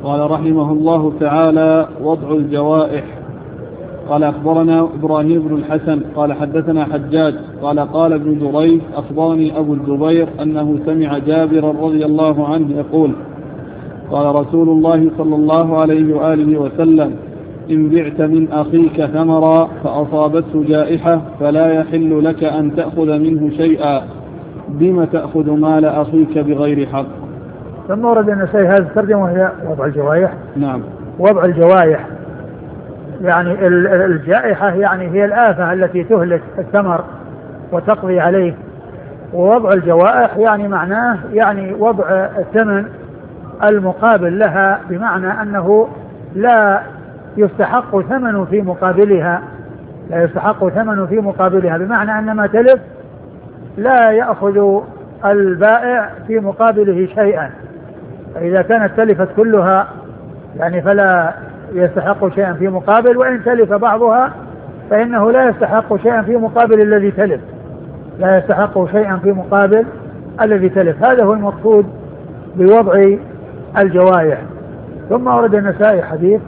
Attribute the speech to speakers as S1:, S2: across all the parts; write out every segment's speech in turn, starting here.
S1: قال رحمه الله تعالى: وضع الجوائح. قال أخبرنا إبراهيم بن الحسن قال حدثنا حجاج قال قال ابن جريج أخبرني أبو الزبير أنه سمع جابرا رضي الله عنه يقول: قال رسول الله صلى الله عليه وآله وسلم: إن بعت من أخيك ثمرا فأصابته جائحة فلا يحل لك أن تأخذ منه شيئا، بم تأخذ مال أخيك بغير حق.
S2: ثم ورد النسائي هذا الترجمة وهي وضع الجوائح.
S1: نعم.
S2: وضع الجوائح يعني الجائحة يعني هي الآفة التي تهلك الثمر وتقضي عليه، ووضع الجوائح يعني معناه يعني وضع الثمن المقابل لها، بمعنى أنه لا يستحق ثمن في مقابلها، لا يستحق ثمن في مقابلها، بمعنى أن ما تلف لا يأخذ البائع في مقابله شيئا، فإذا كانت تلفت كلها يعني فلا يستحق شيئا في مقابل، وإن تلف بعضها فإنه لا يستحق شيئا في مقابل الذي تلف، لا يستحق شيئا في مقابل الذي تلف. هذا هو المقصود بوضع الجوائح. ثم ورد النسائي حديث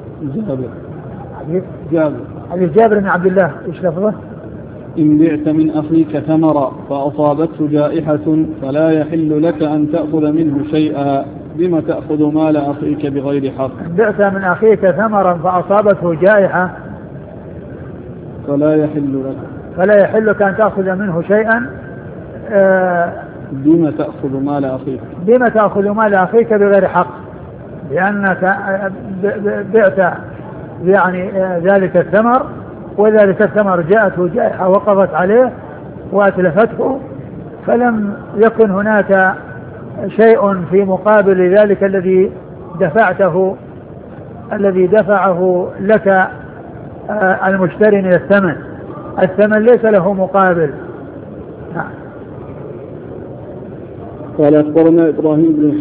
S2: جابر بن عبد الله، ايش لفظه؟
S1: إن بعت من أخيك ثمرا فأصابته جائحة فلا يحل لك أن تأخذ منه شيئا، بما تأخذ مال أخيك بغير حق.
S2: إن بعت من أخيك ثمرا فأصابته جائحة
S1: فلا يحل لك
S2: أن تأخذ منه شيئا،
S1: بما تأخذ مال أخيك.
S2: بما تأخذ مال أخيك بغير حق، لأنك بعت يعني ذلك الثمر، وذلك الثمر جاءته جائحة وقضت عليه وأتلفته، فلم يكن هناك شيء في مقابل ذلك الذي دفعه لك المشتري من الثمن ليس له مقابل.
S1: قال أخبرنا إبراهيم بن